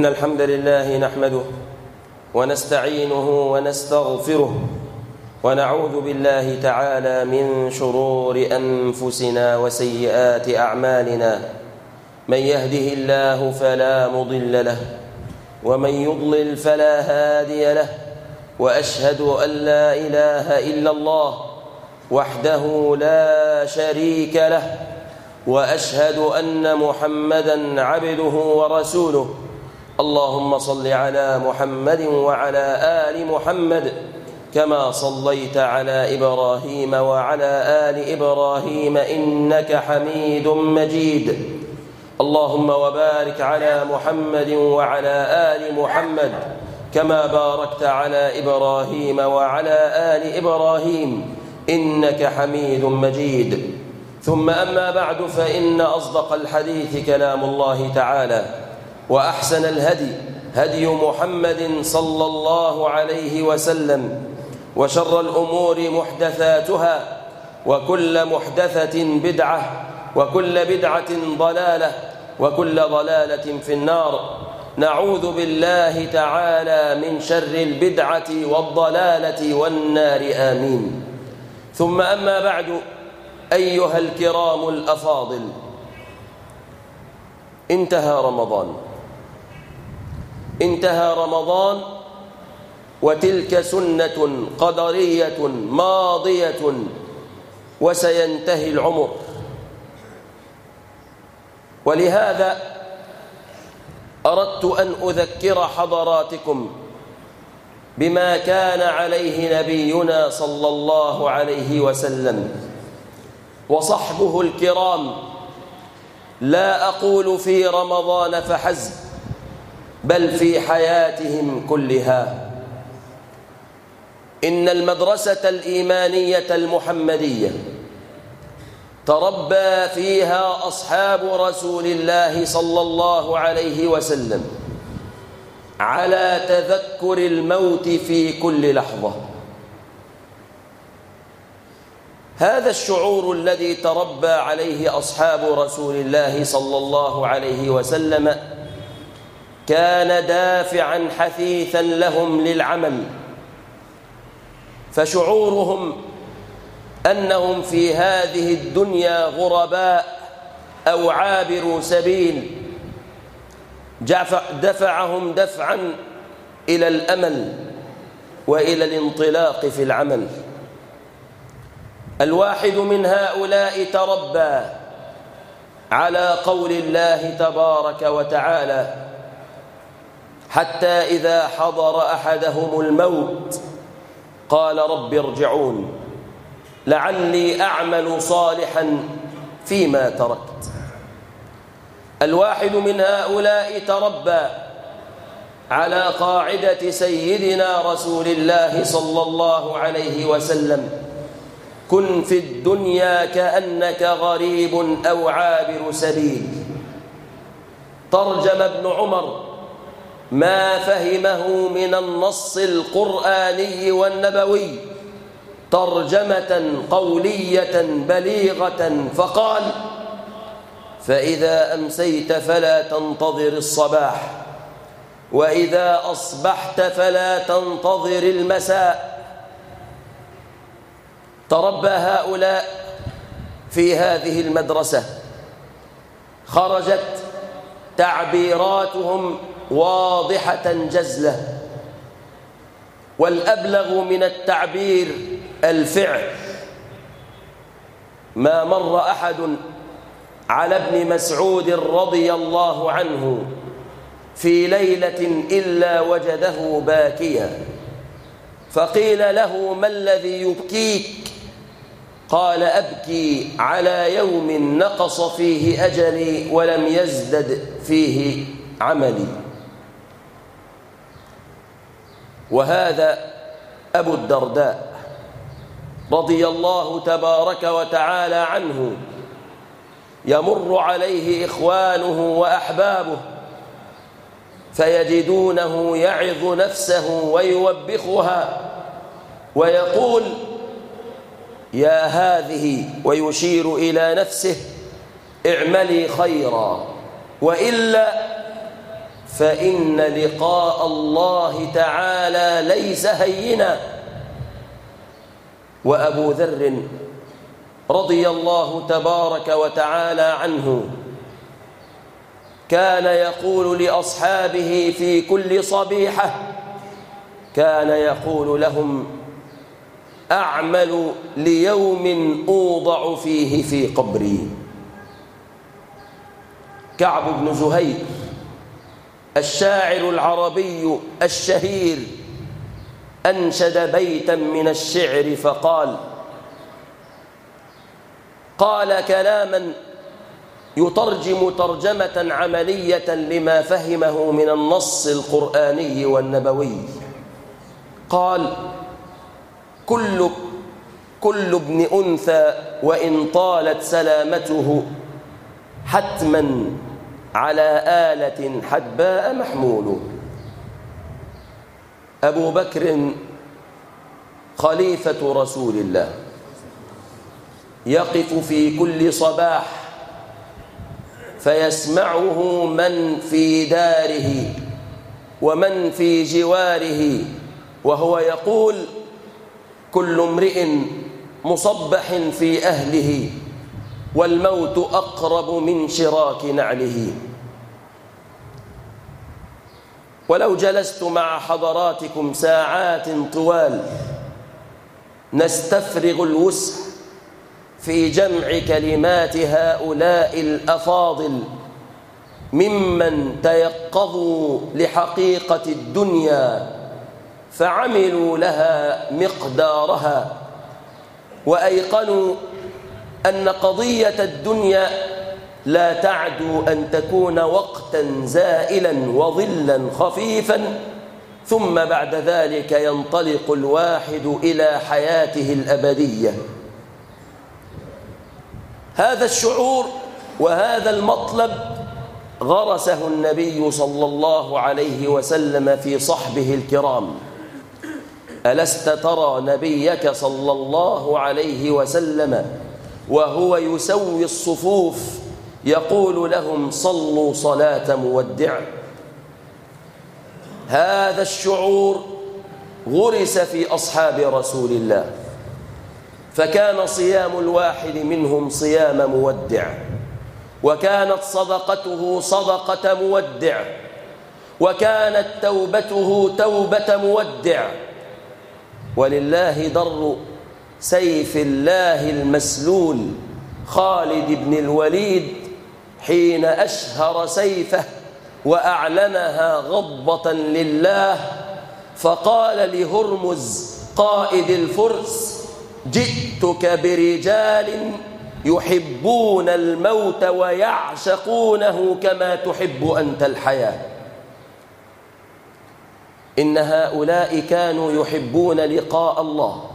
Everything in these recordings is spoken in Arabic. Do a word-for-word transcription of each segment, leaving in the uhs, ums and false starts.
إن الحمد لله نحمده ونستعينه ونستغفره ونعوذ بالله تعالى من شرور أنفسنا وسيئات أعمالنا. من يهده الله فلا مضل له ومن يضلل فلا هادي له، وأشهد أن لا إله إلا الله وحده لا شريك له، وأشهد أن محمدًا عبده ورسوله. اللهم صل على محمد وعلى آل محمد كما صليت على إبراهيم وعلى آل إبراهيم إنك حميد مجيد. اللهم وبارك على محمد وعلى آل محمد كما باركت على إبراهيم وعلى آل إبراهيم إنك حميد مجيد. ثم أما بعد، فإن أصدق الحديث كلام الله تعالى، وأحسن الهدي هدي محمد صلى الله عليه وسلم، وشر الأمور محدثاتها، وكل محدثة بدعة، وكل بدعة ضلالة، وكل ضلالة في النار. نعوذ بالله تعالى من شر البدعة والضلالة والنار، آمين. ثم أما بعد، أيها الكرام الأفاضل، انتهى رمضان انتهى رمضان وتلك سنة قدرية ماضية، وسينتهي العمر. ولهذا أردت أن أذكر حضراتكم بما كان عليه نبينا صلى الله عليه وسلم وصحبه الكرام، لا أقول في رمضان فحسب، بل في حياتهم كلها. إن المدرسة الإيمانية المحمدية تربى فيها أصحاب رسول الله صلى الله عليه وسلم على تذكر الموت في كل لحظة. هذا الشعور الذي تربى عليه أصحاب رسول الله صلى الله عليه وسلم كان دافعا حثيثا لهم للعمل، فشعورهم أنهم في هذه الدنيا غرباء أو عابروا سبيل دفعهم دفعا إلى الأمل وإلى الانطلاق في العمل. الواحد من هؤلاء تربى على قول الله تبارك وتعالى: حتى إذا حضر أحدهم الموت قال رب ارجعون لعلي أعمل صالحا فيما تركت. الواحد من هؤلاء تربى على قاعدة سيدنا رسول الله صلى الله عليه وسلم: كن في الدنيا كأنك غريب أو عابر سبيل. ترجم ابن عمر ما فهمه من النص القرآني والنبوي ترجمة قولية بليغة، فقال: فإذا أمسيت فلا تنتظر الصباح، وإذا أصبحت فلا تنتظر المساء. تربى هؤلاء في هذه المدرسة، خرجت تعبيراتهم واضحة جزلة، والأبلغ من التعبير الفعل. ما مر أحد على ابن مسعود رضي الله عنه في ليلة إلا وجده باكيا، فقيل له: ما الذي يبكيك؟ قال: أبكي على يوم نقص فيه أجلي ولم يزدد فيه عملي. وهذا أبو الدرداء رضي الله تبارك وتعالى عنه، يمر عليه إخوانه وأحبابه فيجدونه يعظ نفسه ويوبخها ويقول: يا هذه، ويشير إلى نفسه: اعملي خيرا، وإلا فإن لقاء الله تعالى ليس هينا. وأبو ذر رضي الله تبارك وتعالى عنه كان يقول لأصحابه في كل صبيحة، كان يقول لهم: أعمل ليوم أوضع فيه في قبري. كعب بن زهير الشاعر العربي الشهير أنشد بيتا من الشعر فقال: قال كلاما يترجم ترجمة عملية لما فهمه من النص القرآني والنبوي. قال: كل كل ابن أنثى وإن طالت سلامته حتما على آلة حدباء محمول. أبو بكر خليفة رسول الله يقف في كل صباح فيسمعه من في داره ومن في جواره وهو يقول: كل امرئ مصبح في أهله والموت أقرب من شراك نعله. ولو جلست مع حضراتكم ساعات طوال نستفرغ الوسع في جمع كلمات هؤلاء الأفاضل ممن تيقظوا لحقيقة الدنيا فعملوا لها مقدارها، وأيقنوا أن قضية الدنيا لا تعدو أن تكون وقتا زائلا وظلا خفيفا، ثم بعد ذلك ينطلق الواحد إلى حياته الأبدية. هذا الشعور وهذا المطلب غرسه النبي صلى الله عليه وسلم في صحبه الكرام. ألست ترى نبيك صلى الله عليه وسلم وهو يسوي الصفوف يقول لهم: صلوا صلاة مودع؟ هذا الشعور غرس في أصحاب رسول الله، فكان صيام الواحد منهم صيام مودع، وكانت صدقته صدقة مودع، وكانت توبته توبة مودع. ولله در سيف الله المسلول خالد بن الوليد حين أشهر سيفه وأعلنها غضبة لله، فقال لهرمز قائد الفرس: جئتك برجال يحبون الموت ويعشقونه كما تحب أنت الحياة. إن هؤلاء كانوا يحبون لقاء الله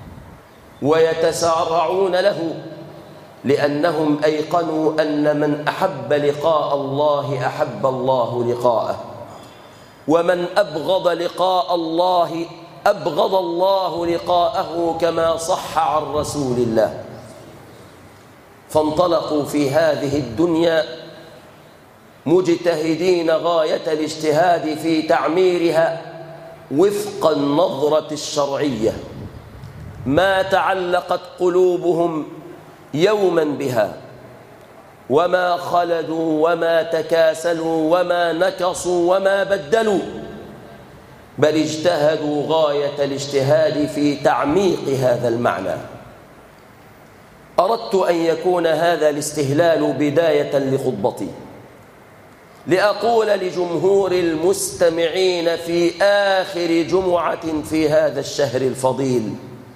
ويتسارعون له، لأنهم أيقنوا أن من أحب لقاء الله أحب الله لقاءه، ومن أبغض لقاء الله أبغض الله لقاءه، كما صح عن رسول الله. فانطلقوا في هذه الدنيا مجتهدين غاية الاجتهاد في تعميرها وفق النظرة الشرعية، ما تعلقت قلوبهم يوما بها، وما خلدوا وما تكاسلوا وما نكصوا وما بدلوا، بل اجتهدوا غاية الاجتهاد في تعميق هذا المعنى. أردت أن يكون هذا الاستهلال بداية لخطبتي، لأقول لجمهور المستمعين في آخر جمعة في هذا الشهر الفضيل: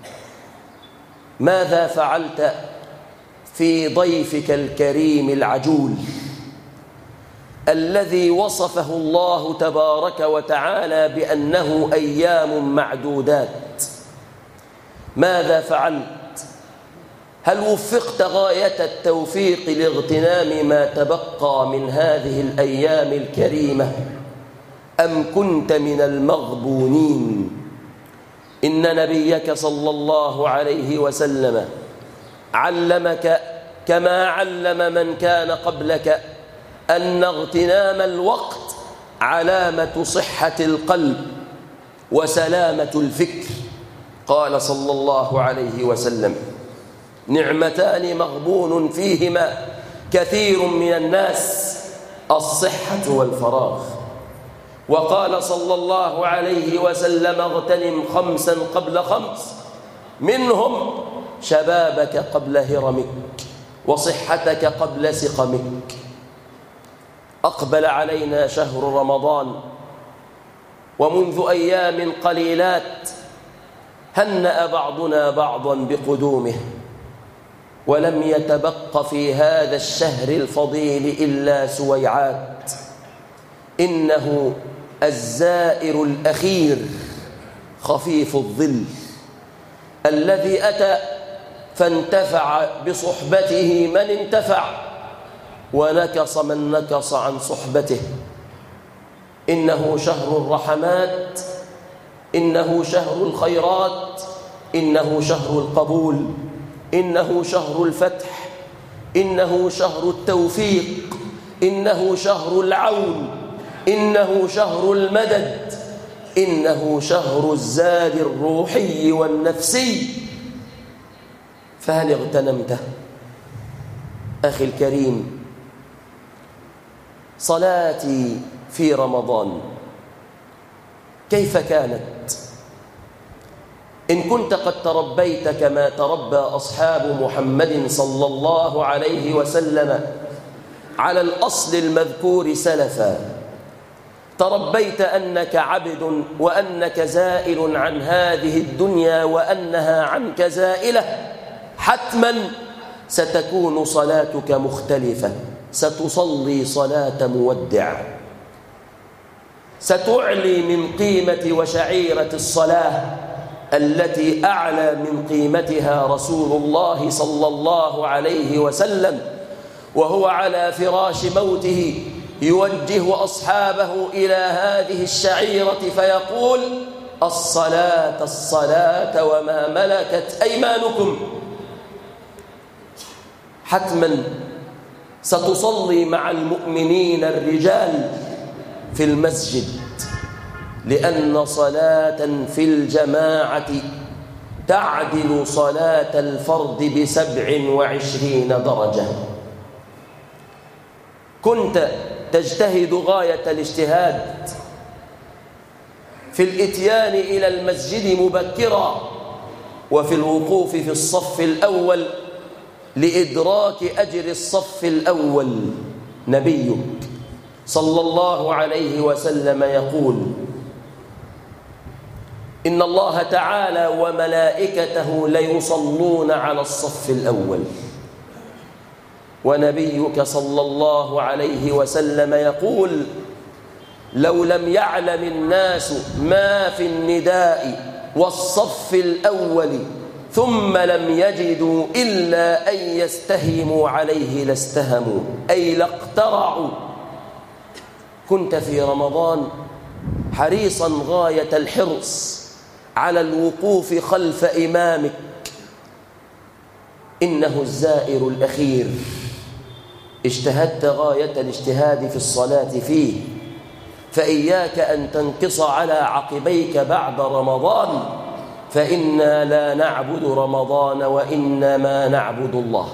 ماذا فعلت في ضيفك الكريم العجول الذي وصفه الله تبارك وتعالى بأنه أيام معدودات؟ ماذا فعلت؟ هل وفقت غاية التوفيق لاغتنام ما تبقى من هذه الأيام الكريمة، أم كنت من المغبونين؟ إن نبيك صلى الله عليه وسلم علمك كما علم من كان قبلك أن اغتنام الوقت علامة صحة القلب وسلامة الفكر. قال صلى الله عليه وسلم: نعمتان مغبون فيهما كثير من الناس، الصحة والفراغ. وقال صلى الله عليه وسلم: اغتنم خمسا قبل خمس، منهم شبابك قبل هرمك وصحتك قبل سقمك. أقبل علينا شهر رمضان، ومنذ أيام قليلات هنأ بعضنا بعضا بقدومه، ولم يتبق في هذا الشهر الفضيل إلا سويعات. إنه الزائر الأخير خفيف الظل الذي أتى فانتفع بصحبته من انتفع، ونكص من نكص عن صحبته. إنه شهر الرحمات، إنه شهر الخيرات، إنه شهر القبول، إنه شهر الفتح، إنه شهر التوفيق، إنه شهر العون، إنه شهر المدد، إنه شهر الزاد الروحي والنفسي. فهل اغتنمته؟ أخي الكريم، صلاتي في رمضان كيف كانت؟ إن كنت قد تربيت كما تربى أصحاب محمد صلى الله عليه وسلم على الأصل المذكور سلفا، تربيت أنك عبد وأنك زائل عن هذه الدنيا وأنها عنك زائلة، حتما ستكون صلاتك مختلفة. ستصلي صلاة مودع، ستعلي من قيمة وشعيرة الصلاة التي أعلى من قيمتها رسول الله صلى الله عليه وسلم وهو على فراش موته يوجه أصحابه إلى هذه الشعيرة فيقول: الصلاة الصلاة وما ملكت أيمانكم. حتما ستصلي مع المؤمنين الرجال في المسجد، لأن صلاة في الجماعة تعدل صلاة الفرد بسبع وعشرين درجة. كنت تجتهد غاية الاجتهاد في الإتيان إلى المسجد مبكرا وفي الوقوف في الصف الأول لإدراك أجر الصف الأول. نبيك صلى الله عليه وسلم يقول: إن الله تعالى وملائكته ليصلون على الصف الأول. ونبيك صلى الله عليه وسلم يقول: لو لم يعلم الناس ما في النداء والصف الأول ثم لم يجدوا إلا أن يستهموا عليه لاستهموا، أي لاقترعوا. كنت في رمضان حريصا غاية الحرص على الوقوف خلف إمامك، إنه الزائر الأخير. اجتهدت غاية الاجتهاد في الصلاة فيه، فإياك أن تنقص على عقبيك بعد رمضان، فإنا لا نعبد رمضان وإنما نعبد الله.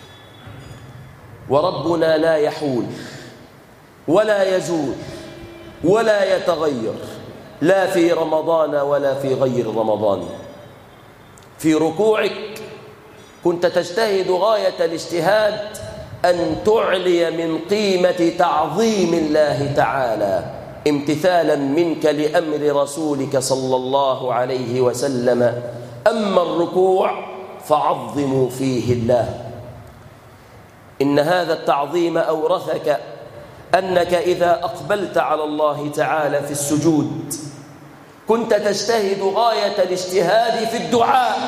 وربنا لا يحول ولا يزول ولا يتغير، لا في رمضان ولا في غير رمضان. في ركوعك كنت تجتهد غاية الاجتهاد أن تعلي من قيمة تعظيم الله تعالى امتثالا منك لأمر رسولك صلى الله عليه وسلم: أما الركوع فعظموا فيه الله. إن هذا التعظيم أورثك أنك إذا أقبلت على الله تعالى في السجود كنت تجتهد غاية الاجتهاد في الدعاء،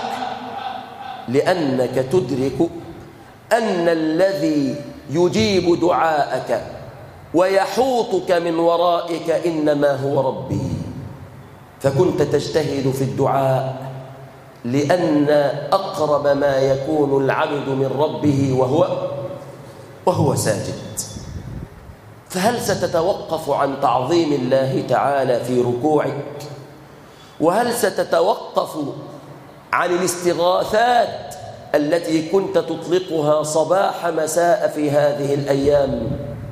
لأنك تدرك أن الذي يجيب دعاءك ويحوطك من ورائك إنما هو ربي. فكنت تجتهد في الدعاء لأن أقرب ما يكون العبد من ربه وهو وهو ساجد. فهل ستتوقف عن تعظيم الله تعالى في ركوعك؟ وهل ستتوقف عن الاستغاثات التي كنت تطلقها صباح مساء في هذه الأيام؟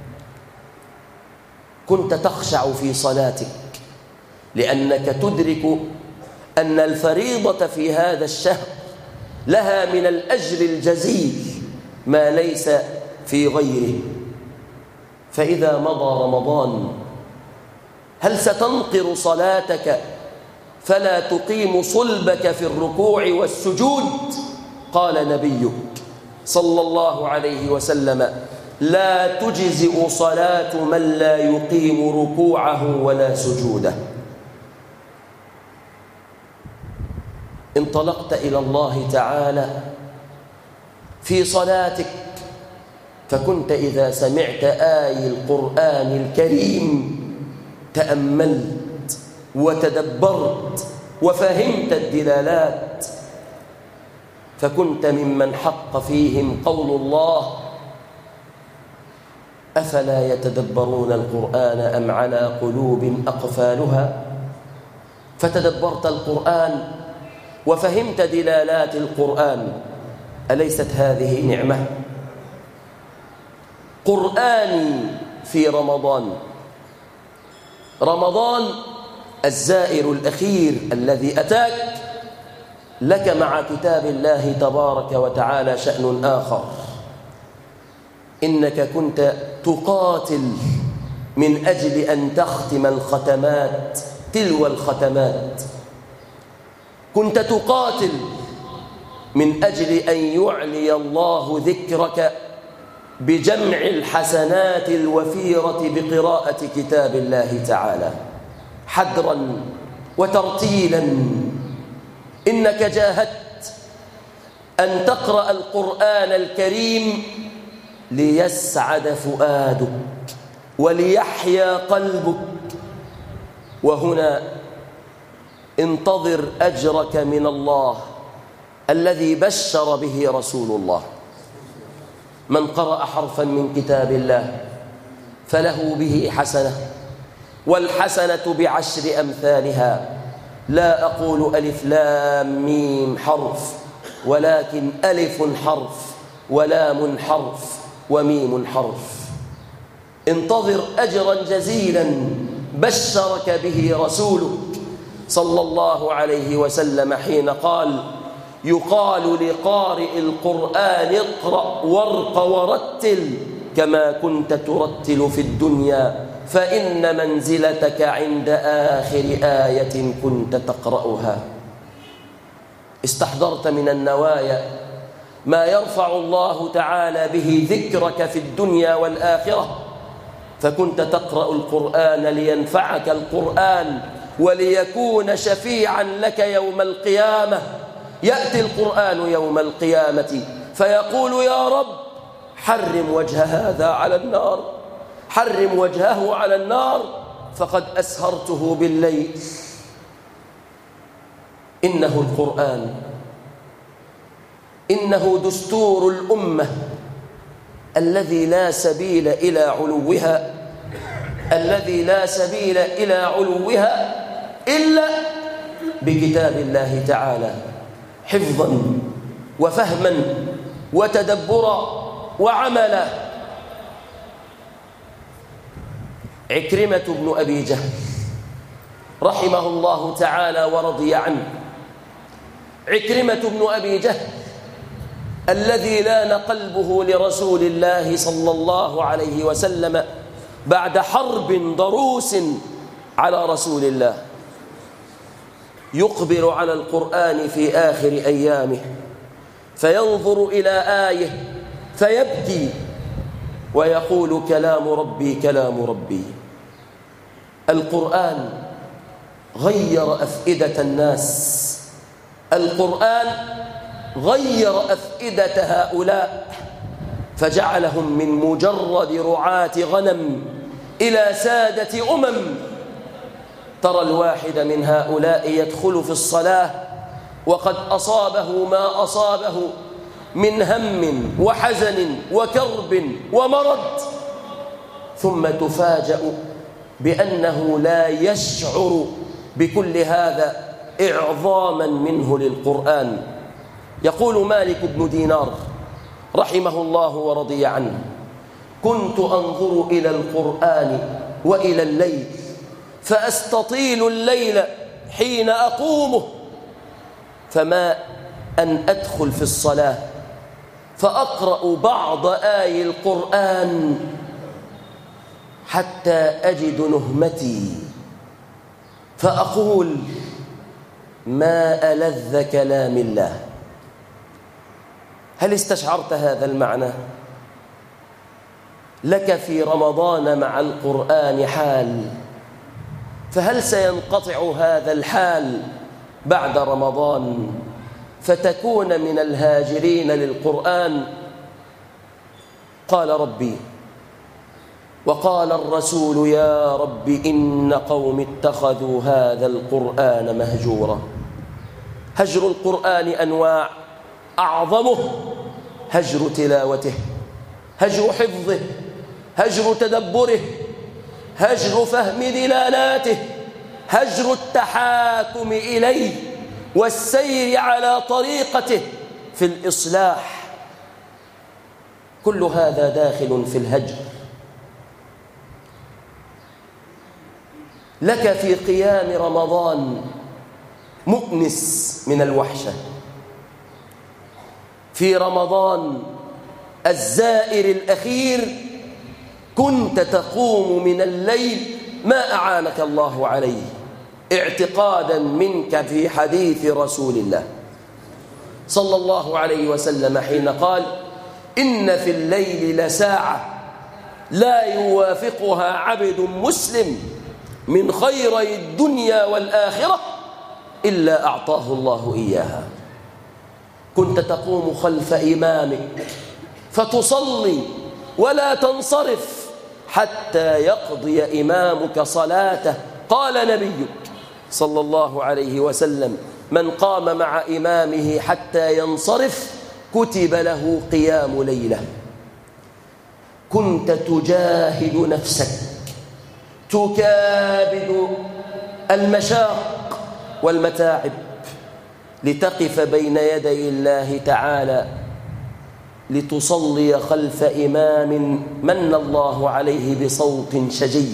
كنت تخشع في صلاتك لأنك تدرك أن الفريضة في هذا الشهر لها من الأجر الجزيل ما ليس في غيره. فإذا مضى رمضان هل ستنقر صلاتك فلا تقيم صلبك في الركوع والسجود؟ قال نبيك صلى الله عليه وسلم: لا تجزئ صلاة من لا يقيم ركوعه ولا سجوده. انطلقت إلى الله تعالى في صلاتك، فكنت إذا سمعت آي القرآن الكريم تأملت وتدبرت وفهمت الدلالات، فكنت ممن حق فيهم قول الله: أفلا يتدبرون القرآن أم على قلوب أقفالها؟ فتدبرت القرآن وفهمت دلالات القرآن. أليست هذه نعمة؟ قرآني في رمضان، رمضان الزائر الأخير الذي أتاك، لك مع كتاب الله تبارك وتعالى شأن آخر. إنك كنت تقاتل من أجل أن تختم الختمات تلو الختمات، كنت تقاتل من أجل أن يعلي الله ذكرك بجمع الحسنات الوفيرة بقراءة كتاب الله تعالى حدرا وترتيلا. إنك جاهدت أن تقرأ القرآن الكريم ليسعد فؤادك وليحيا قلبك. وهنا انتظر أجرك من الله الذي بشر به رسول الله: من قرأ حرفا من كتاب الله فله به حسنة، والحسنة بعشر أمثالها. لا أقول ألف لام ميم حرف، ولكن ألف حرف ولام حرف وميم حرف. انتظر أجرا جزيلا بشرك به رسولك صلى الله عليه وسلم حين قال: يقال لقارئ القرآن اقرأ وارق ورتل كما كنت ترتل في الدنيا، فإن منزلتك عند آخر آية كنت تقرأها. استحضرت من النوايا ما يرفع الله تعالى به ذكرك في الدنيا والآخرة، فكنت تقرأ القرآن لينفعك القرآن وليكون شفيعا لك يوم القيامة. يأتي القرآن يوم القيامة فيقول: يا رب حرم وجه هذا على النار، حرم وجهه على النار فقد أسهرته بالليل. إنه القرآن، إنه دستور الأمة الذي لا سبيل إلى علوها، الذي لا سبيل إلى علوها إلا بكتاب الله تعالى، حفظا وفهما وتدبرا وعملا. عكرمة بن أبي جهل رحمه الله تعالى ورضي عنه، عكرمة بن أبي جهل الذي لان قلبه لرسول الله صلى الله عليه وسلم بعد حرب ضروس على رسول الله، يقبل على القرآن في آخر أيامه فينظر إلى آية فيبكي ويقول: كلام ربي كلام ربي. القرآن غير أفئدة الناس، القرآن غير أفئدة هؤلاء فجعلهم من مجرد رعاة غنم إلى سادة أمم. ترى الواحد من هؤلاء يدخل في الصلاة وقد أصابه ما أصابه من هم وحزن وكرب ومرض، ثم تفاجأ بأنه لا يشعر بكل هذا إعظاما منه للقرآن. يقول مالك بن دينار رحمه الله ورضي عنه: كنت أنظر إلى القرآن وإلى الليل فأستطيل الليل حين أقومه، فما أن أدخل في الصلاة فأقرأ بعض آي القرآن حتى أجد نهمتي فأقول: ما ألذ كلام الله. هل استشعرت هذا المعنى؟ لك في رمضان مع القرآن حال، فهل سينقطع هذا الحال بعد رمضان فتكون من الهاجرين للقرآن؟ قال ربي: وقال الرسول يا رب إن قوم اتخذوا هذا القرآن مهجورا. هجر القرآن أنواع، أعظمه هجر تلاوته، هجر حفظه، هجر تدبره، هجر فهم دلالاته، هجر التحاكم إليه والسير على طريقته في الإصلاح. كل هذا داخل في الهجر. لك في قيام رمضان مؤنس من الوحشة. في رمضان الزائر الأخير كنت تقوم من الليل ما أعانك الله عليه، اعتقادا منك في حديث رسول الله صلى الله عليه وسلم حين قال: إن في الليل لساعة لا يوافقها عبد مسلم من خيري الدنيا والآخرة إلا أعطاه الله إياها. كنت تقوم خلف إمامك فتصلي ولا تنصرف حتى يقضي إمامك صلاته. قال نبيك صلى الله عليه وسلم: من قام مع إمامه حتى ينصرف كتب له قيام ليلة. كنت تجاهد نفسك، تكابد المشاق والمتاعب لتقف بين يدي الله تعالى لتصلي خلف إمام من الله عليه بصوت شجي.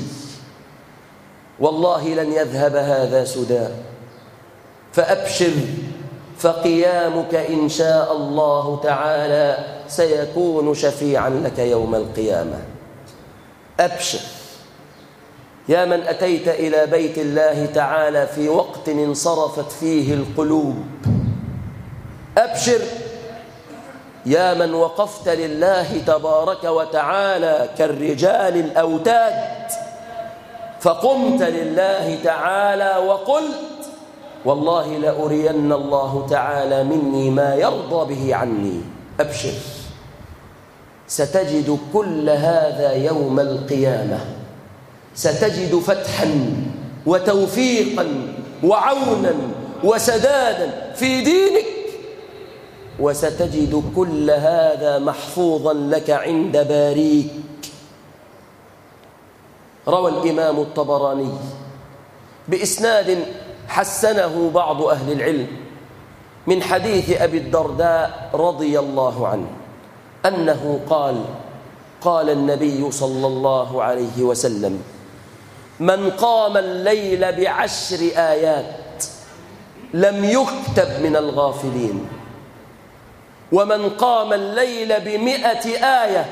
والله لن يذهب هذا سدى، فأبشر فقيامك إن شاء الله تعالى سيكون شفيعا لك يوم القيامة. أبشر يا من أتيت إلى بيت الله تعالى في وقت انصرفت فيه القلوب. أبشر يا من وقفت لله تبارك وتعالى كالرجال الأوتاد، فقمت لله تعالى وقلت: والله لأرين الله تعالى مني ما يرضى به عني. أبشر، ستجد كل هذا يوم القيامة. ستجد فتحا وتوفيقا وعونا وسدادا في دينك، وستجد كل هذا محفوظا لك عند باريك. روى الإمام الطبراني بإسناد حسنه بعض أهل العلم من حديث أبي الدرداء رضي الله عنه أنه قال: قال النبي صلى الله عليه وسلم: من قام الليل بعشر آيات لم يكتب من الغافلين، ومن قام الليل بمئة آية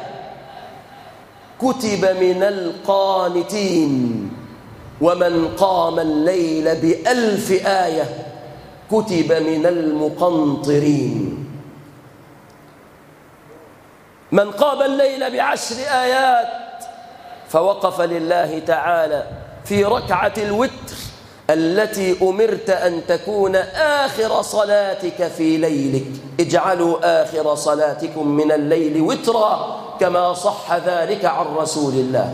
كتب من القانتين، ومن قام الليل بألف آية كتب من المقنطرين. من قام الليل بعشر آيات فوقف لله تعالى في ركعة الوتر التي أمرت أن تكون آخر صلاتك في ليلك: اجعلوا آخر صلاتكم من الليل وترا، كما صح ذلك عن رسول الله.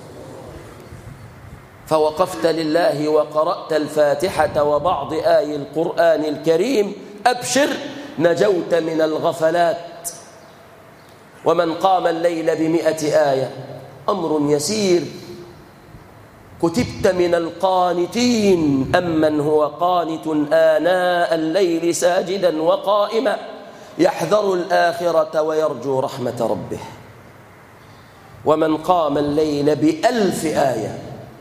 فوقفت لله وقرأت الفاتحة وبعض آي القرآن الكريم. أبشر، نجوت من الغفلات. ومن قام الليل بمئة آية أمر يسير. كتبت من القانتين أمن هو قانت آناء الليل ساجدا وقائما يحذر الآخرة ويرجو رحمة ربه. ومن قام الليل بألف آية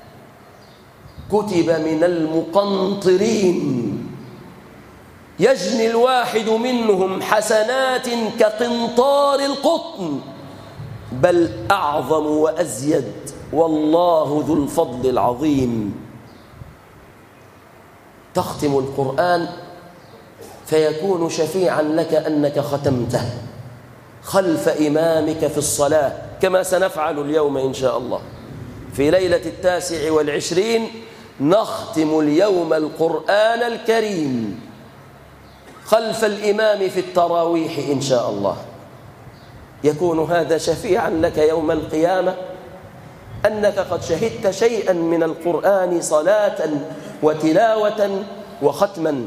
كتب من المقنطرين يجني الواحد منهم حسنات كقنطار القطن بل أعظم وأزيد والله ذو الفضل العظيم. تختم القرآن فيكون شفيعا لك أنك ختمته خلف إمامك في الصلاة كما سنفعل اليوم إن شاء الله. في ليلة التاسع والعشرين نختم اليوم القرآن الكريم خلف الإمام في التراويح إن شاء الله. يكون هذا شفيعا لك يوم القيامة أنك قد شهدت شيئا من القرآن صلاة وتلاوة وختما.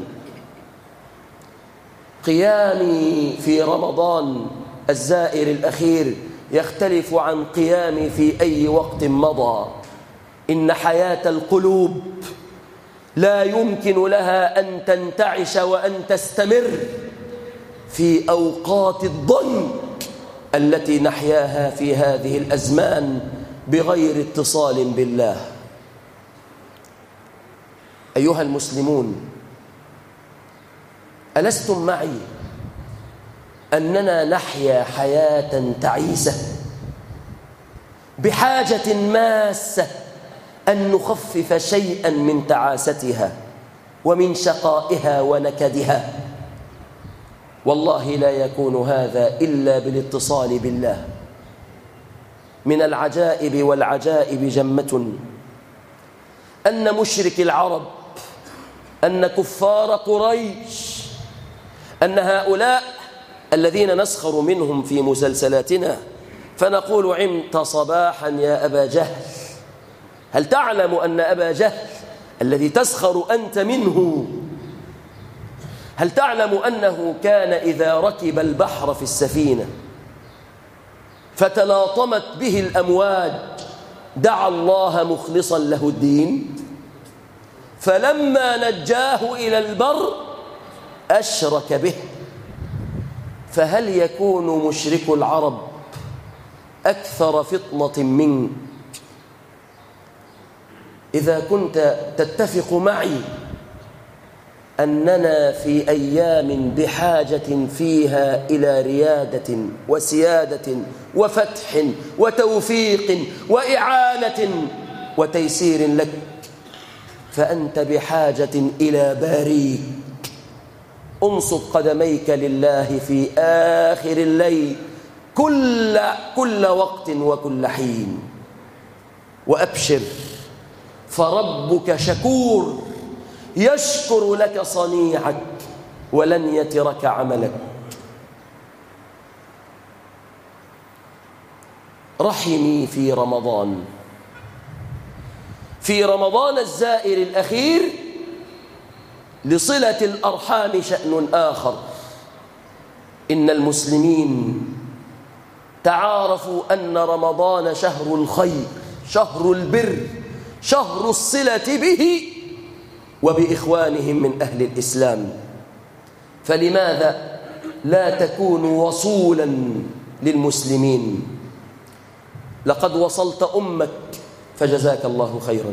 قيامي في رمضان الزائر الأخير يختلف عن قيامي في أي وقت مضى. إن حياة القلوب لا يمكن لها أن تنتعش وأن تستمر في أوقات الضنك التي نحياها في هذه الأزمان بغير اتصال بالله. أيها المسلمون، ألستم معي أننا نحيا حياة تعيسة بحاجة ماسة أن نخفف شيئا من تعاستها ومن شقائها ونكدها؟ والله لا يكون هذا إلا بالاتصال بالله. من العجائب والعجائب جمة أن مشرك العرب، أن كفار قريش، أن هؤلاء الذين نسخر منهم في مسلسلاتنا فنقول عمت صباحا يا أبا جهل، هل تعلم أن أبا جهل الذي تسخر أنت منه، هل تعلم أنه كان إذا ركب البحر في السفينة فتلاطمت به الأمواج دعا الله مخلصا له الدين، فلما نجاه إلى البر أشرك به؟ فهل يكون مشرك العرب أكثر فطنة منك؟ إذا كنت تتفق معي أننا في أيام بحاجة فيها إلى ريادة وسيادة وفتح وتوفيق وإعانة وتيسير لك، فأنت بحاجة إلى باريك. انصب قدميك لله في آخر الليل كل, كل وقت وكل حين، وأبشر فربك شكور يشكر لك صنيعك ولن يترك عملك. رحمي في رمضان، في رمضان الزائر الأخير لصلة الأرحام شأن آخر. إن المسلمين تعارفوا أن رمضان شهر الخير، شهر البر، شهر الصلة به وبإخوانهم من أهل الإسلام، فلماذا لا تكون وصولا للمسلمين؟ لقد وصلت أمك فجزاك الله خيرا،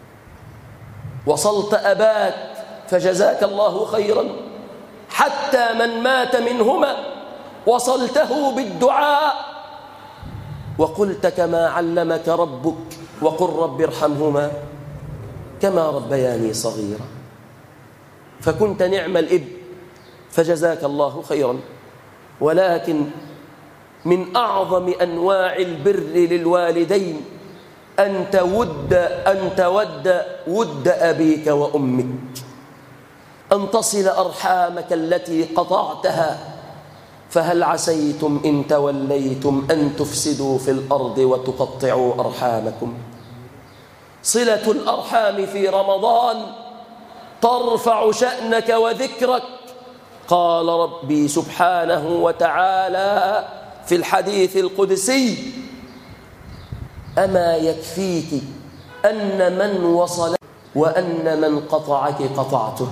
وصلت أباك فجزاك الله خيرا، حتى من مات منهما وصلته بالدعاء وقلت كما علمك ربك وقل رب ارحمهما كما ربياني صغيرا، فكنت نعم الإب فجزاك الله خيرا. ولكن من أعظم أنواع البر للوالدين أن تود أن تود ود أبيك وأمك، أن تصل أرحامك التي قطعتها. فهل عسيتم إن توليتم أن تفسدوا في الأرض وتقطعوا أرحامكم؟ صلة الأرحام في رمضان ترفع شأنك وذكرك. قال ربي سبحانه وتعالى في الحديث القدسي: أما يكفيك أن من وصل وأن من قطعك قطعته؟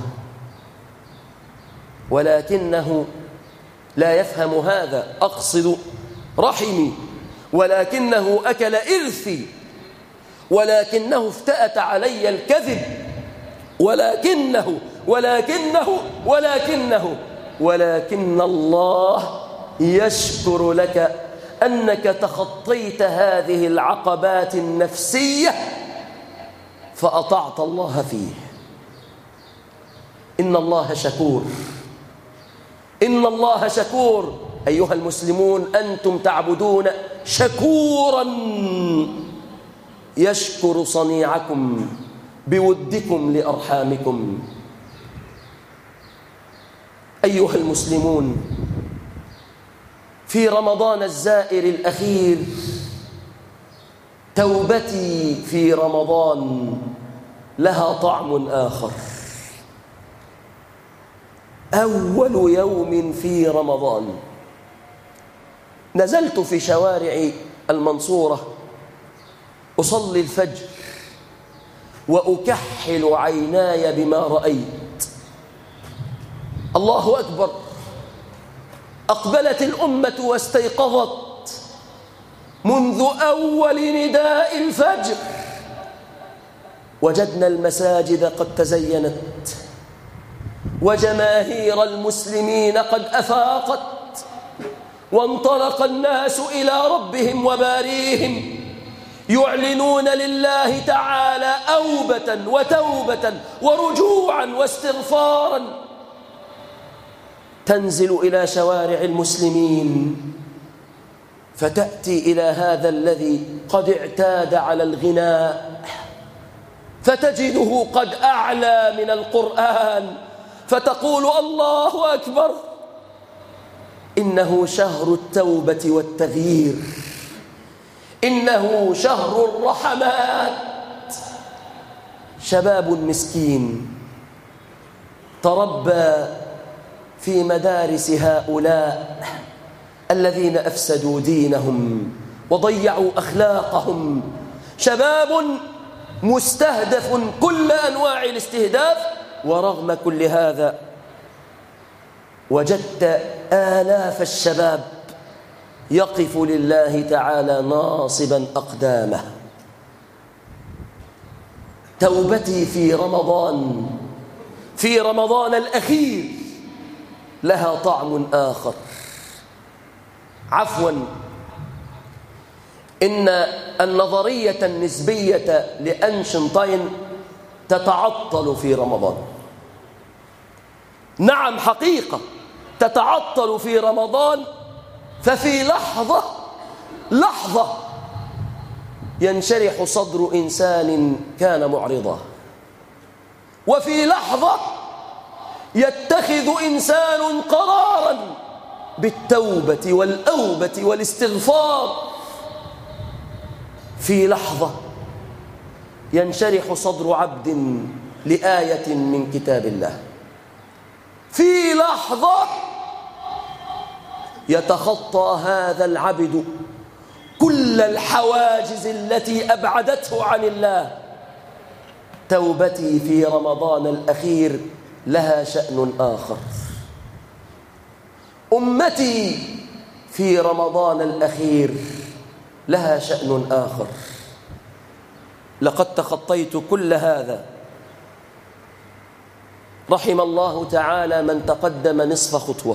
ولكنه لا يفهم هذا، أقصد رحمي، ولكنه أكل إرثي، ولكنه افتأت علي الكذب، ولكنه ولكنه ولكنه ولكن الله يشكر لك أنك تخطيت هذه العقبات النفسية فأطعت الله فيه. إن الله شكور، إن الله شكور. أيها المسلمون، أنتم تعبدون شكورا يشكر صنيعكم بودكم لأرحامكم. أيها المسلمون، في رمضان الزائر الأخير توبتي في رمضان لها طعم آخر. أول يوم في رمضان نزلت في شوارع المنصورة أصلي الفجر وأكحل عيناي بما رأيت. الله أكبر، أقبلت الأمة واستيقظت منذ أول نداء الفجر. وجدنا المساجد قد تزينت، وجماهير المسلمين قد أفاقت، وانطلق الناس إلى ربهم وباريهم يعلنون لله تعالى أوبة وتوبة ورجوعا واستغفارا. تنزل إلى شوارع المسلمين فتأتي إلى هذا الذي قد اعتاد على الغناء فتجده قد أعلى من القرآن، فتقول الله أكبر. إنه شهر التوبة والتغيير، إنه شهر الرحمات. شباب مسكين تربى في مدارس هؤلاء الذين أفسدوا دينهم وضيعوا أخلاقهم، شباب مستهدف كل أنواع الاستهداف، ورغم كل هذا وجدت آلاف الشباب يقف لله تعالى ناصبا أقدامه. توبتي في رمضان في رمضان الأخير لها طعم آخر. عفوا، إن النظرية النسبية لأينشتاين تتعطل في رمضان. نعم، حقيقة تتعطل في رمضان، ففي لحظة لحظة ينشرح صدر إنسان كان معرضا، وفي لحظة يتخذ إنسان قرارا بالتوبة والأوبة والاستغفار. في لحظة ينشرح صدر عبد لآية من كتاب الله. في لحظة يتخطى هذا العبد كل الحواجز التي أبعدته عن الله. توبتي في رمضان الأخير لها شأن آخر. أمتي في رمضان الأخير لها شأن آخر. لقد تخطيت كل هذا. رحم الله تعالى من تقدم نصف خطوة.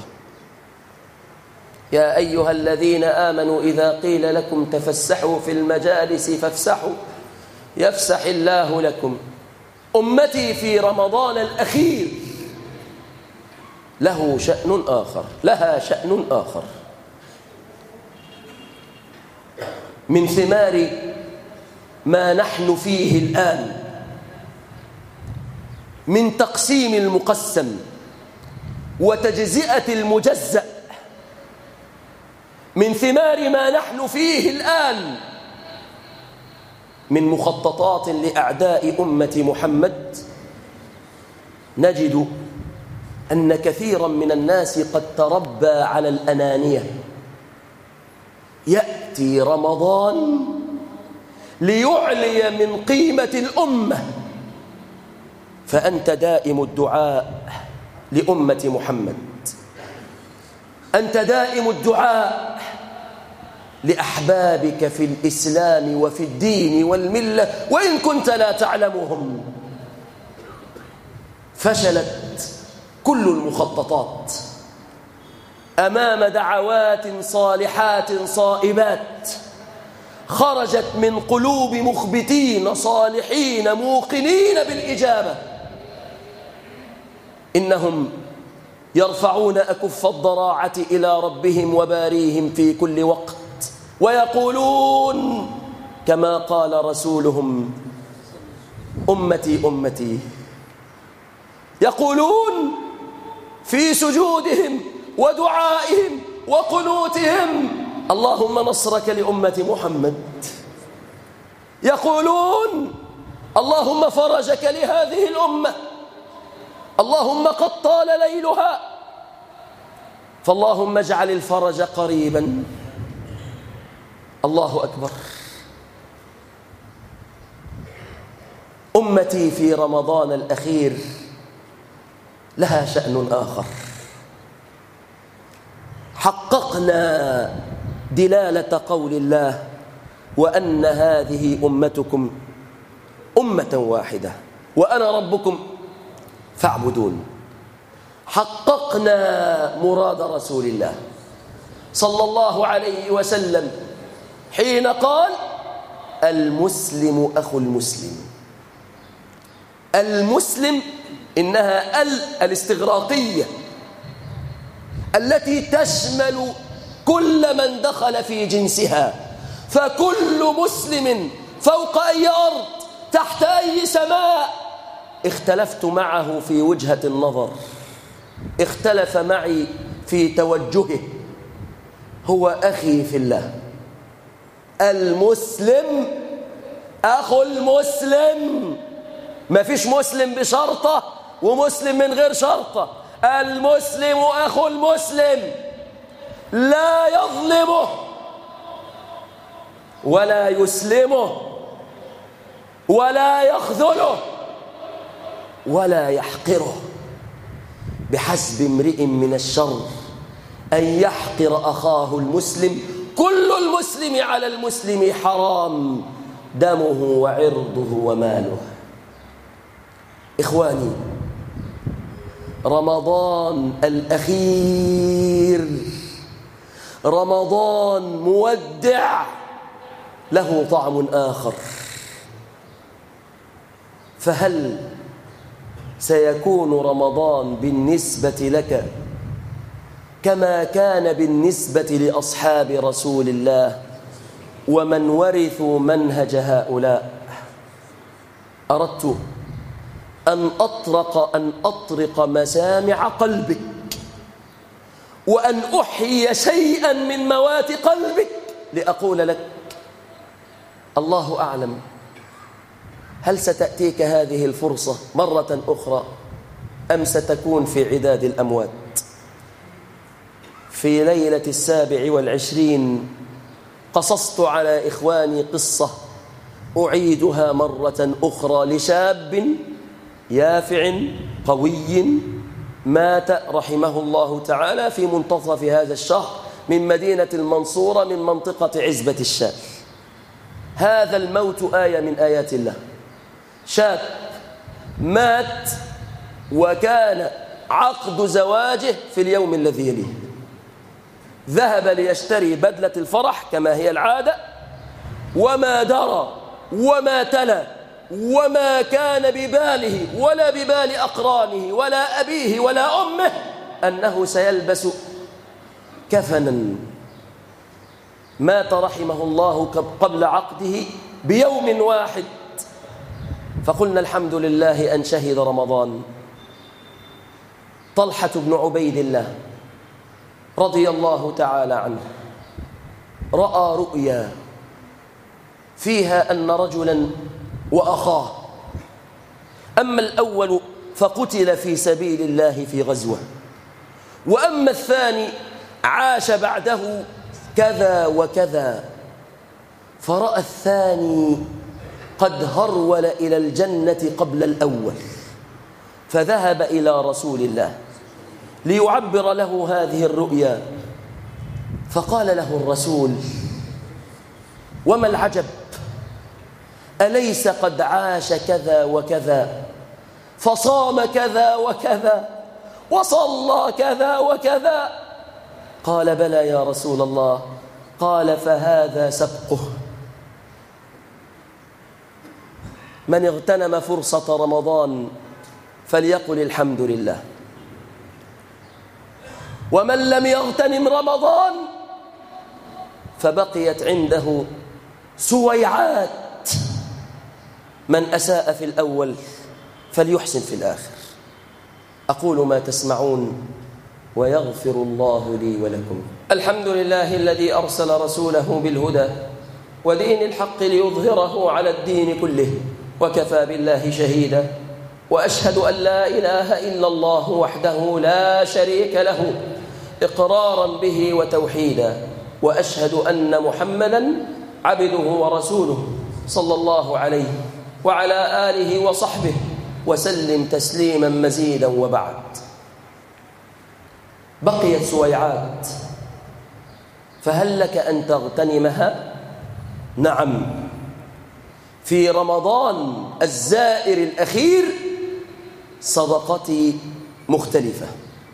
يا أيها الذين آمنوا إذا قيل لكم تفسحوا في المجالس فافسحوا يفسح الله لكم. أمتي في رمضان الأخير له شأن آخر، لها شأن آخر. من ثمار ما نحن فيه الآن من تقسيم المقسم وتجزئة المجزأ، من ثمار ما نحن فيه الآن من مخططات لأعداء أمة محمد، نجد أن كثيرا من الناس قد تربى على الأنانية. يأتي رمضان ليعلي من قيمة الأمة، فأنت دائم الدعاء لأمة محمد، أنت دائم الدعاء لأحبابك في الإسلام وفي الدين والملة، وإن كنت لا تعلمهم. فشلت كل المخططات أمام دعوات صالحات صائبات خرجت من قلوب مخبتين صالحين موقنين بالإجابة. إنهم يرفعون أكف الضراعة إلى ربهم وباريهم في كل وقت، ويقولون كما قال رسولهم: أمتي أمتي. يقولون في سجودهم ودعائهم وقنوتهم: اللهم نصرك لأمة محمد. يقولون: اللهم فرجك لهذه الأمة، اللهم قد طال ليلها، فاللهم اجعل الفرج قريبا. الله أكبر. أمتي في رمضان الأخير لها شأن آخر. حققنا دلالة قول الله: وأن هذه أمتكم أمة واحدة وأنا ربكم فاعبدون. حققنا مراد رسول الله صلى الله عليه وسلم حين قال: المسلم أخو المسلم. المسلم إنها ال الاستغراقية التي تشمل كل من دخل في جنسها، فكل مسلم فوق أي أرض تحت أي سماء اختلفت معه في وجهة النظر، اختلف معي في توجهه، هو أخي في الله. المسلم أخو المسلم، ما فيش مسلم بشرطة ومسلم من غير شرطة. المسلم أخو المسلم، لا يظلمه ولا يسلمه ولا يخذله ولا يحقره. بحسب امرئ من الشر أن يحقر أخاه المسلم. كل المسلم على المسلم حرام، دمه وعرضه وماله. إخواني، رمضان الأخير رمضان مودع له طعم آخر. فهل سيكون رمضان بالنسبة لك كما كان بالنسبة لأصحاب رسول الله ومن ورثوا منهج هؤلاء؟ أردت أن أطرق أن أطرق مسامع قلبك وأن أحيي شيئا من موات قلبك لأقول لك: الله أعلم، هل ستأتيك هذه الفرصة مرة أخرى أم ستكون في عداد الأموات؟ في ليلة السابع والعشرين قصصت على إخواني قصة أعيدها مرة أخرى لشاب يافع قوي مات رحمه الله تعالى في منتصف هذا الشهر من مدينة المنصورة من منطقة عزبة الشام. هذا الموت آية من آيات الله. شاب مات وكان عقد زواجه في اليوم الذي يليه، ذهب ليشتري بدلة الفرح كما هي العادة، وما درى وما تلا وما كان بباله ولا ببال أقرانه ولا أبيه ولا أمه أنه سيلبس كفنا. مات رحمه الله قبل عقده بيوم واحد. فقلنا الحمد لله أن شهد رمضان. طلحة بن عبيد الله رضي الله تعالى عنه رأى رؤيا فيها أن رجلا وأخاه، أما الأول فقتل في سبيل الله في غزوة، وأما الثاني عاش بعده كذا وكذا. فرأى الثاني قد هرول إلى الجنة قبل الأول، فذهب إلى رسول الله ليعبر له هذه الرؤيا، فقال له الرسول: وما العجب، أليس قد عاش كذا وكذا، فصام كذا وكذا، وصلى كذا وكذا؟ قال: بلى يا رسول الله. قال: فهذا سبقه. من اغتنم فرصة رمضان فليقل الحمد لله، ومن لم يغتنم رمضان فبقيت عنده سويعات. من أساء في الأول فليحسن في الآخر. أقول ما تسمعون ويغفر الله لي ولكم. الحمد لله الذي أرسل رسوله بالهدى ودين الحق ليظهره على الدين كله، وكفى بالله شهيدا، وأشهد أن لا إله إلا الله وحده لا شريك له إقرارا به وتوحيدا، وأشهد أن محمدا عبده ورسوله صلى الله عليه وعلى آله وصحبه وسلم تسليما مزيدا. وبعد، بقيت سويعات، فهل لك أن تغتنمها؟ نعم، في رمضان الزائر الأخير صدقتي مختلفة.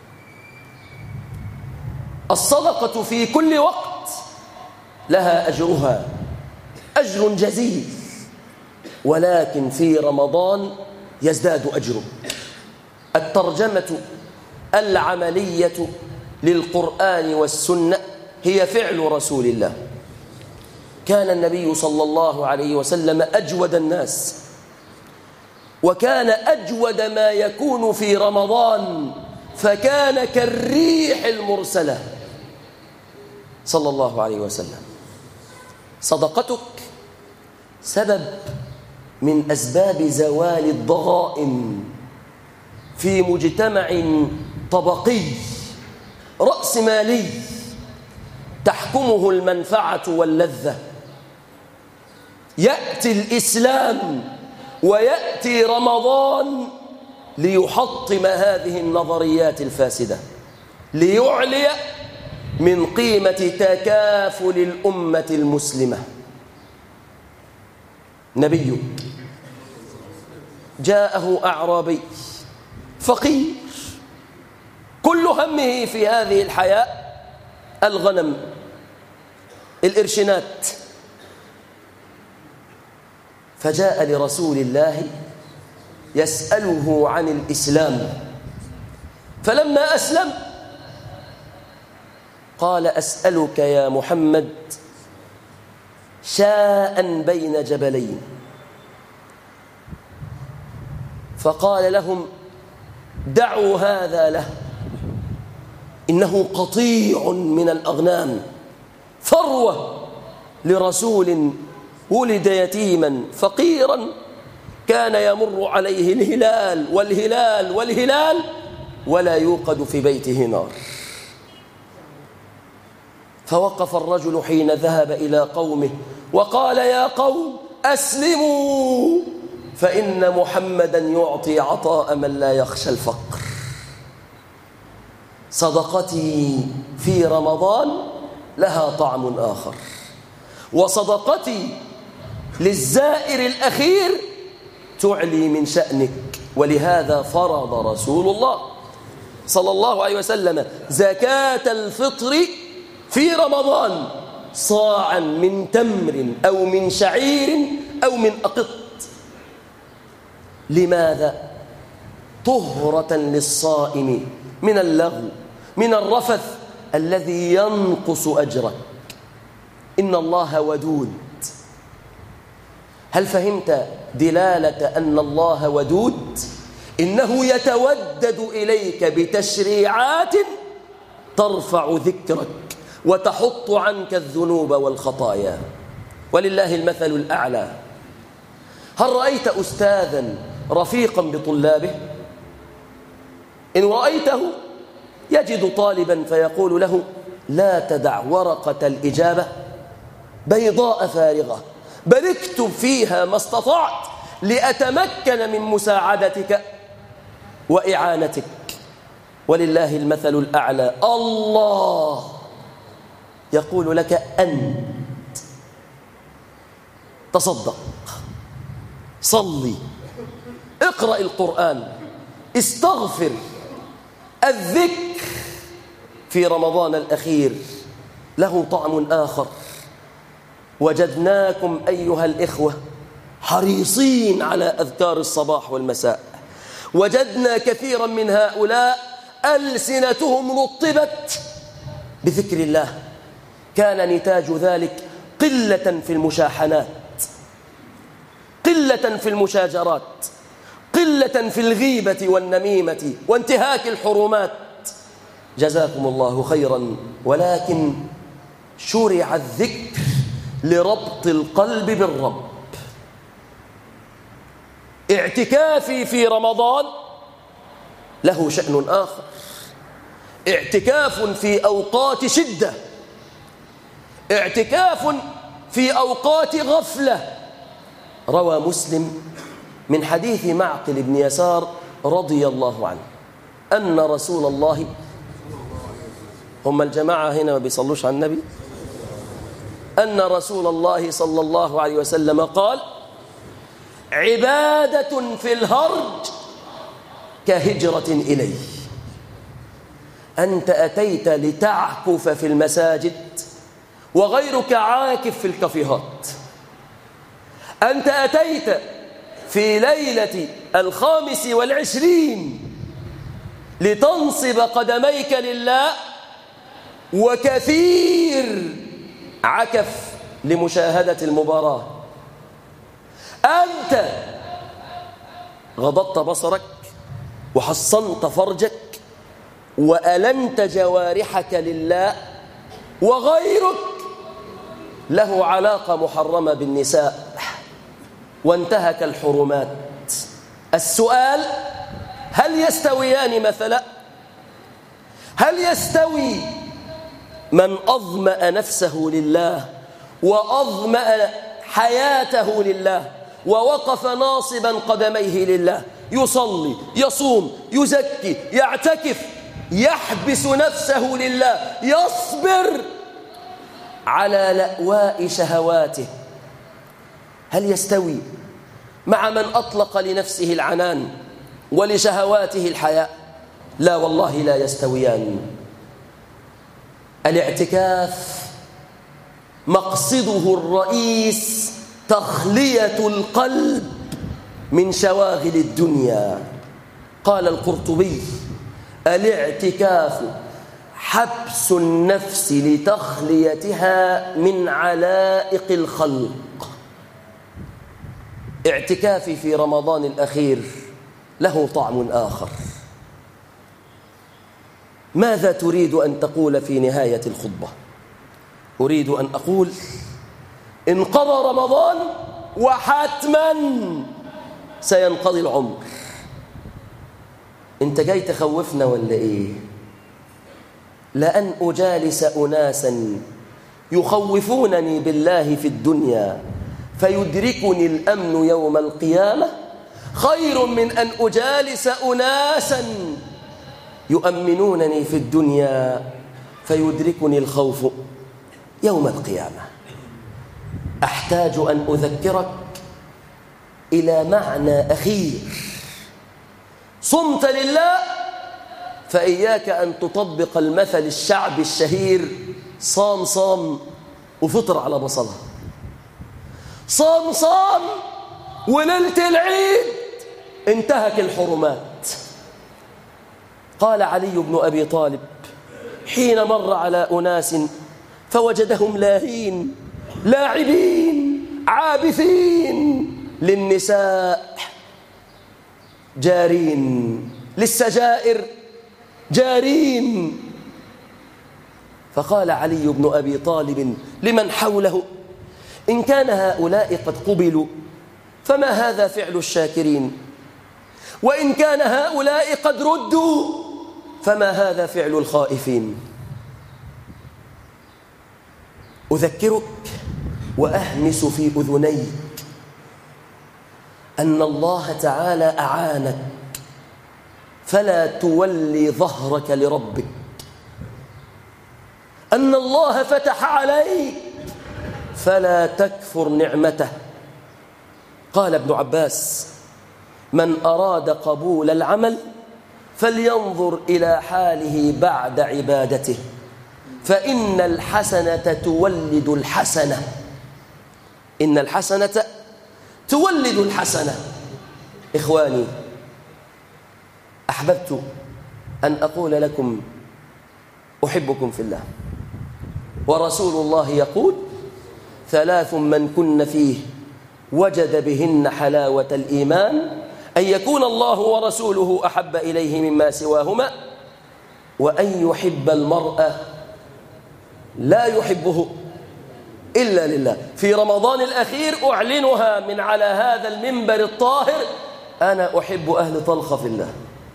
الصدقة في كل وقت لها أجرها، أجر جزيل، ولكن في رمضان يزداد أجره. الترجمة العملية للقرآن والسنة هي فعل رسول الله. كان النبي صلى الله عليه وسلم أجود الناس، وكان أجود ما يكون في رمضان، فكان كالريح المرسلة صلى الله عليه وسلم. صدقتك سبب من أسباب زوال الضغائن في مجتمع طبقي رأسمالي تحكمه المنفعة واللذة. يأتي الإسلام ويأتي رمضان ليحطم هذه النظريات الفاسدة، ليعلي من قيمة تكافل الأمة المسلمة. نبي جاءه أعرابي فقير كل همه في هذه الحياة الغنم، الإرشنات، فجاء لرسول الله يسأله عن الإسلام، فلما أسلم قال: أسألك يا محمد شاء بين جبلين. فقال لهم: دعوا هذا له، إنه قطيع من الأغنام، ثروة لرسول ولد يتيما فقيرا، كان يمر عليه الهلال والهلال والهلال ولا يوقد في بيته نار. فوقف الرجل حين ذهب إلى قومه وقال: يا قوم أسلموا، فإن محمدا يعطي عطاء من لا يخشى الفقر. صدقتي في رمضان لها طعم آخر، وصدقتي للزائر الأخير تعلي من شأنك. ولهذا فرض رسول الله صلى الله عليه وسلم زكاة الفطر في رمضان صاعا من تمر أو من شعير أو من أقط. لماذا؟ طهرة للصائم من اللغو، من الرفث الذي ينقص أجرك. إن الله ودود. هل فهمت دلالة أن الله ودود؟ إنه يتودد إليك بتشريعات ترفع ذكرك وتحط عنك الذنوب والخطايا. ولله المثل الأعلى. هل رأيت أستاذا رفيقا بطلابه؟ إن رأيته يجد طالبا فيقول له: لا تدع ورقة الإجابة بيضاء فارغة، بل اكتب فيها ما استطعت لأتمكن من مساعدتك وإعانتك. ولله المثل الأعلى، الله يقول لك أنت تصدق، صلي، اقرأ القرآن، استغفر. الذكر في رمضان الأخير له طعم آخر. وجدناكم أيها الإخوة حريصين على أذكار الصباح والمساء. وجدنا كثيرا من هؤلاء ألسنتهم رطبت بذكر الله. كان نتاج ذلك قلة في المشاحنات، قلة في المشاجرات، قلة في الغيبة والنميمة وانتهاك الحرمات. جزاكم الله خيرا. ولكن شرع الذكر لربط القلب بالرب. اعتكافي في رمضان له شأن آخر، اعتكاف في أوقات شدة، اعتكاف في أوقات غفلة. روى مسلم من حديث معقل بن يسار رضي الله عنه أن رسول الله، هم الجماعة هنا ما بيصلوش على النبي، أن رسول الله صلى الله عليه وسلم قال: عبادة في الهرج كهجرة إليه. أنت أتيت لتعكف في المساجد وغيرك عاكف في الكافيهات. أنت أتيت في ليلة الخامس والعشرين لتنصب قدميك لله، وكثير عكف لمشاهدة المباراة. أنت غضضت بصرك وحصنت فرجك وألنت جوارحك لله، وغيرك له علاقة محرمة بالنساء وانتهك الحرمات. السؤال: هل يستويان مثلا؟ هل يستوي من أظمأ نفسه لله وأظمأ حياته لله ووقف ناصبا قدميه لله، يصلي، يصوم، يزكي، يعتكف، يحبس نفسه لله، يصبر على لأواء شهواته، هل يستوي مع من أطلق لنفسه العنان ولشهواته الحياء؟ لا والله لا يستويان. الاعتكاف مقصده الرئيس تخلية القلب من شواغل الدنيا. قال القرطبي: الاعتكاف حبس النفس لتخليتها من علائق الخلق. اعتكافي في رمضان الأخير له طعم آخر. ماذا تريد أن تقول في نهاية الخطبة؟ أريد أن أقول: انقضى رمضان وحتما سينقضي العمر. انت جاي تخوفنا ولا ايه؟ لأن أجالس أناسا يخوفونني بالله في الدنيا فيدركني الأمن يوم القيامة خير من أن أجالس أناسا يؤمنونني في الدنيا فيدركني الخوف يوم القيامة. أحتاج أن أذكرك إلى معنى أخير: صمت لله فإياك أن تطبق المثل الشعبي الشهير: صام صام وفطر على بصلها. صام صام وليلة العيد انتهك الحرمات. قال علي بن أبي طالب حين مر على أناس فوجدهم لاهين لاعبين عابثين للنساء جارين، للسجائر جارين، فقال علي بن أبي طالب لمن حوله: إن كان هؤلاء قد قبلوا فما هذا فعل الشاكرين، وإن كان هؤلاء قد ردوا فما هذا فعل الخائفين. أذكرك وأهمس في أذنيك أن الله تعالى أعانك فلا تولي ظهرك لربك، أن الله فتح عليك فلا تكفر نعمته. قال ابن عباس: من أراد قبول العمل فلينظر إلى حاله بعد عبادته، فإن الحسنة تولد الحسنة، إن الحسنة تولد الحسنة. إخواني، أحببت أن أقول لكم أحبكم في الله، ورسول الله يقول: ثلاث من كن فيه وجد بهن حلاوة الإيمان، أن يكون الله ورسوله أحب إليه مما سواهما، وأن يحب المرء لا يحبه إلا لله. في رمضان الأخير أعلنها من على هذا المنبر الطاهر: أنا أحب أهل طلخة في الله،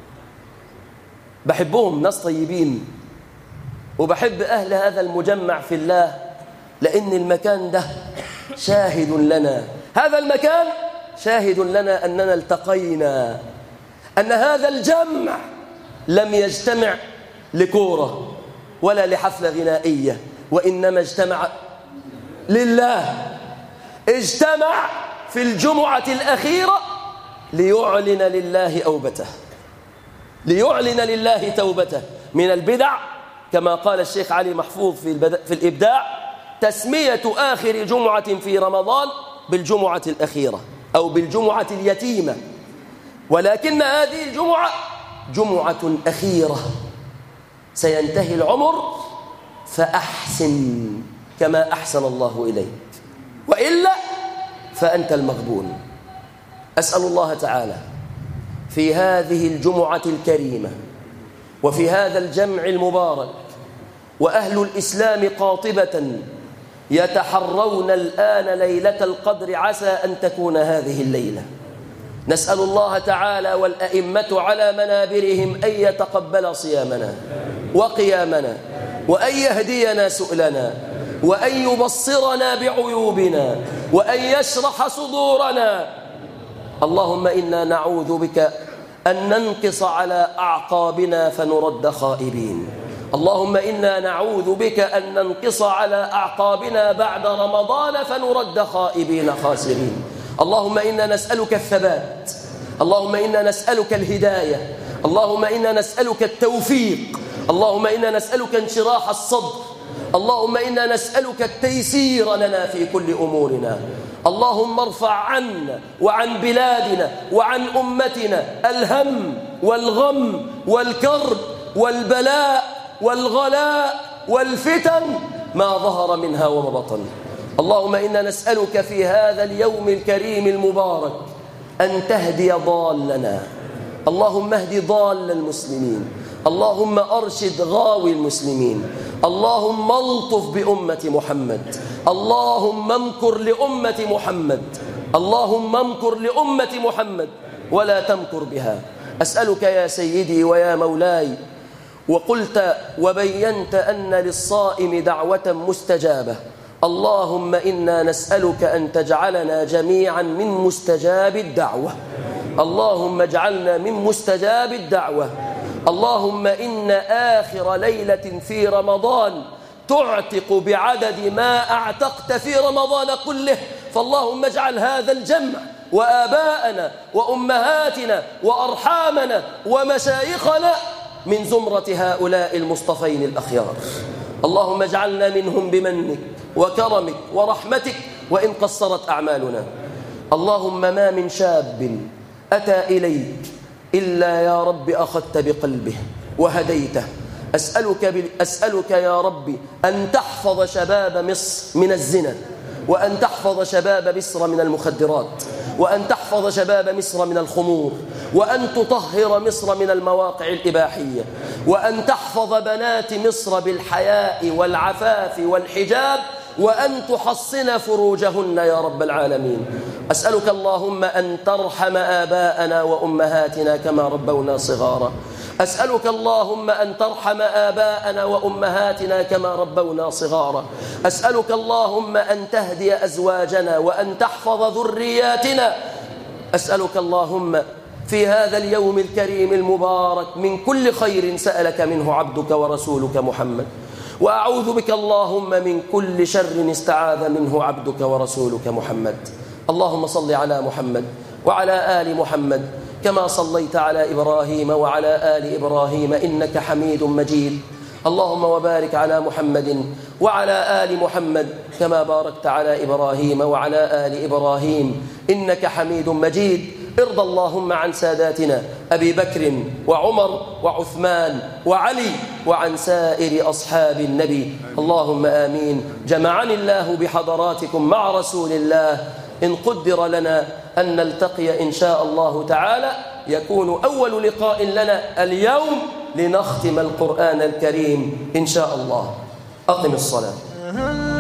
بحبهم، ناس طيبين، وبحب أهل هذا المجمع في الله، لأن المكان ده شاهد لنا، هذا المكان شاهد لنا أننا التقينا، أن هذا الجمع لم يجتمع لكورة ولا لحفلة غنائية، وإنما اجتمع لله. اجتمع في الجمعة الأخيرة ليعلن لله أوبته، ليعلن لله توبته من البدع، كما قال الشيخ علي محفوظ في, في الإبداع: تسمية آخر جمعة في رمضان بالجمعة الأخيرة أو بالجمعة اليتيمة، ولكن هذه الجمعة جمعة أخيرة، سينتهي العمر فأحسن كما أحسن الله إليك، وإلا فأنت المغبون. أسأل الله تعالى في هذه الجمعة الكريمة وفي هذا الجمع المبارك وأهل الإسلام قاطبة يتحرون الآن ليلة القدر، عسى أن تكون هذه الليلة. نسأل الله تعالى والأئمة على منابرهم أن يتقبل صيامنا وقيامنا، وأن يهدينا سؤلنا، وأن يبصرنا بعيوبنا، وأن يشرح صدورنا. اللهم إنا نعوذ بك أن ننقص على أعقابنا فنرد خائبين. اللهم إنا نعوذ بك أن ننقص على أعقابنا بعد رمضان فنرد خائبين خاسرين. اللهم إنا نسألك الثبات، اللهم إنا نسألك الهداية، اللهم إنا نسألك التوفيق، اللهم إنا نسألك انشراح الصدر، اللهم إنا نسألك التيسير لنا في كل أمورنا. اللهم ارفع عنا وعن بلادنا وعن أمتنا الهم والغم والكرب والبلاء والغلاء والفتن ما ظهر منها وما بطن. اللهم إنا نسألك في هذا اليوم الكريم المبارك أن تهدي ضالنا، اللهم اهد ضال المسلمين، اللهم أرشد غاوي المسلمين، اللهم الطف بأمة محمد، اللهم امكر لأمة محمد، اللهم امكر لأمة محمد ولا تمكر بها. أسألك يا سيدي ويا مولاي، وقلت وبينت أن للصائم دعوة مستجابة، اللهم إنا نسألك أن تجعلنا جميعا من مستجاب الدعوة، اللهم اجعلنا من مستجاب الدعوة. اللهم إن آخر ليلة في رمضان تعتق بعدد ما أعتقت في رمضان كله، فاللهم اجعل هذا الجمع وآباءنا وأمهاتنا وأرحامنا ومشايخنا من زمرة هؤلاء المصطفين الأخيار. اللهم اجعلنا منهم بمنك وكرمك ورحمتك وإن قصرت أعمالنا. اللهم ما من شاب أتى إليك إلا يا رب أخذت بقلبه وهديته. أسألك, ب... أسألك يا رب أن تحفظ شباب مصر من الزنا، وأن تحفظ شباب مصر من المخدرات، وأن تحفظ شباب مصر من الخمور، وأن تطهر مصر من المواقع الإباحية، وأن تحفظ بنات مصر بالحياء والعفاف والحجاب، وأن تحصن فروجهن يا رب العالمين. أسألك اللهم أن ترحم آباءنا وأمهاتنا كما ربونا صغارا. أسألك اللهم أن ترحم آباءنا وأمهاتنا كما ربونا صغارا. أسألك اللهم أن تهدي أزواجنا وأن تحفظ ذرياتنا. أسألك اللهم في هذا اليوم الكريم المبارك من كل خير سألك منه عبدك ورسولك محمد، وأعوذ بك اللهم من كل شر استعاذ منه عبدك ورسولك محمد. اللهم صل على محمد وعلى آل محمد كما صليت على إبراهيم وعلى آل إبراهيم إنك حميد مجيد. اللهم وبارك على محمد وعلى آل محمد كما باركت على إبراهيم وعلى آل إبراهيم إنك حميد مجيد. ارض اللهم عن ساداتنا أبي بكر وعمر وعثمان وعلي وعن سائر أصحاب النبي. اللهم آمين. جمعني الله بحضراتكم مع رسول الله. إن قدر لنا أن نلتقي إن شاء الله تعالى يكون أول لقاء لنا اليوم لنختم القرآن الكريم إن شاء الله. أقم الصلاة.